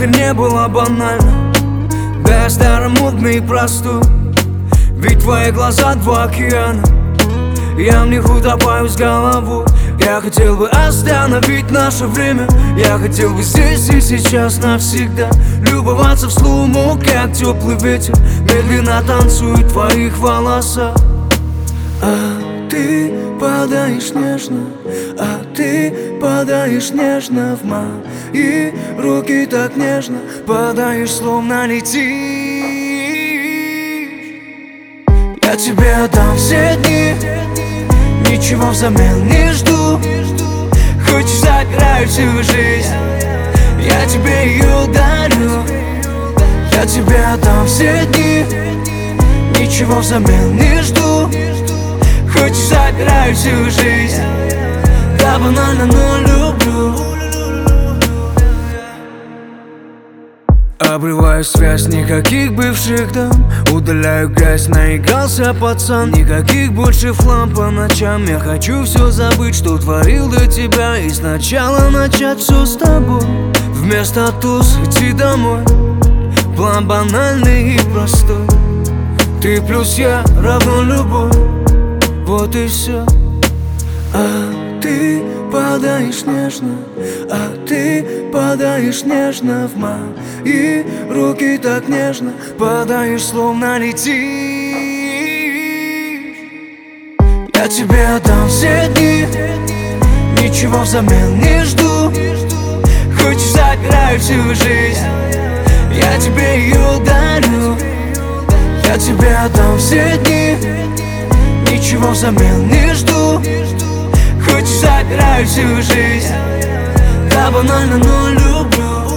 теперь не было банально. Да я старомодный и простой, ведь твои глаза два океана. Я в них утопаю с головой. Я хотел бы остановить наше время. Я хотел бы здесь и сейчас навсегда любоваться в слоумо, как теплый ветер медленно танцует в твоих волосах. А ты падаешь нежно, а ты падаешь нежно в мои руки, так нежно падаешь, словно летишь. Я тебе отдам все дни, ничего взамен не жду. Хочешь, забираю всю жизнь, я тебе ее дарю. Я тебе отдам все дни, ничего взамен не жду. Хочешь, забираю всю жизнь, да банально, но люблю. Обрываю связь, никаких бывших дам. Удаляю грязь, наигрался пацан. Никаких больше флам по ночам. Я хочу все забыть, что творил до тебя, и сначала начать все с тобой. Вместо туз идти домой. План банальный и простой. Ты плюс я равно любовь. Вот и все. А ты падаешь нежно, а ты падаешь нежно в мои руки, так нежно падаешь, словно летишь. Я тебе отдам все дни, ничего взамен не жду. Хочешь, забираю всю жизнь, я тебе ее дарю. Я тебе отдам все дни, ничего взамен не жду. Хочешь, забираю всю жизнь, да банально, но люблю.